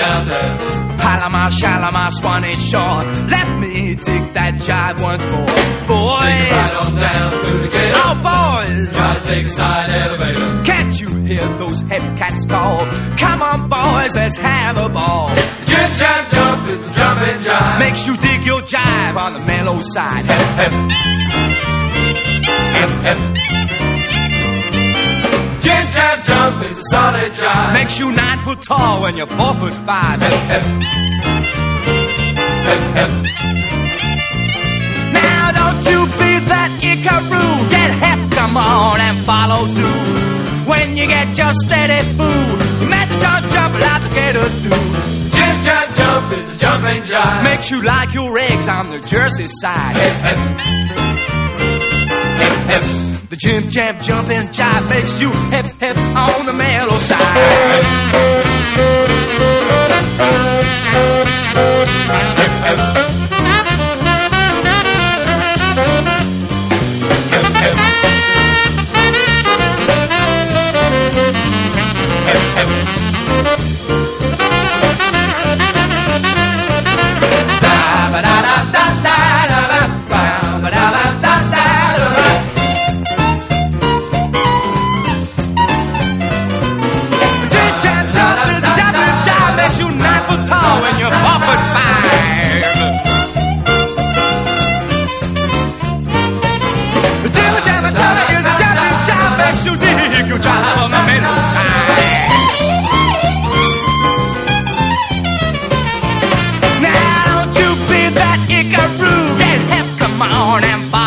down there. Palomar, Shalimar, Swanee Shore. Let me take that jive once more. Boys, Take a ride on down to the gate. oh boys, Gotta take a side elevator. can't you hear those heavy cats call? Come on boys, let's have a ball. Jib, jab, jump, it's a jumping jive. Makes you dig your jive on the mellow side. Hep, hep, hep. Jib, jab, jump, it's a solid jive. Makes you 9 foot tall when you're 4'5". Hep, hep, hep. Now don't you be that Icaroo. Get hep, come on and follow through. When you get your steady food, you met the jump like the gators do. Jib, jab, jump, it's a jumping jive. Makes you like your eggs on the Jersey side. Hep, hep, hep, hep. The jib jab jumping jive makes you hep hep on the mellow side. Now don't you be that Icaroo. Get hep, come on and follow